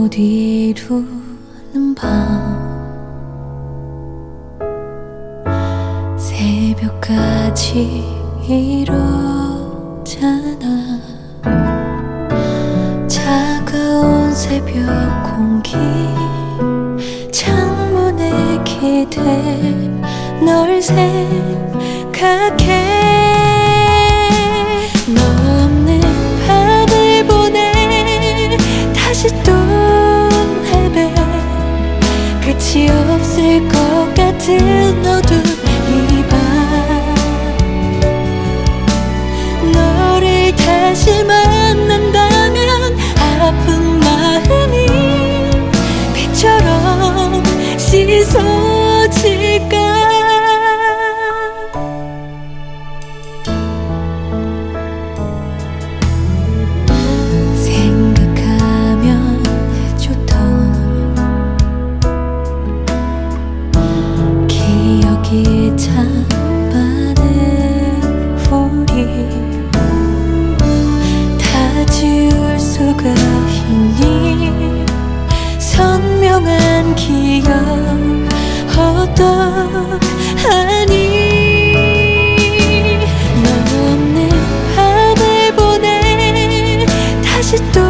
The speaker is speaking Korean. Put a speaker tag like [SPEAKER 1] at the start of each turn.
[SPEAKER 1] 못 이루는 밤 새벽까지 이러잖아. 차가운 새벽 공기 창문에 기대 널 생각해. 너 없는 밤을 보내 다시 또 헤매. 끝이 없을 것 같은 어두운 이 밤 너를 다시 만난다면 아픈 마음이 빛처럼 씻어질까. 생각하면 좋던 기억이 참 많은 우리 다 지울 수가 있니. 선명한 기억 어떠하니. 너 없는 밤을 보내 다시 또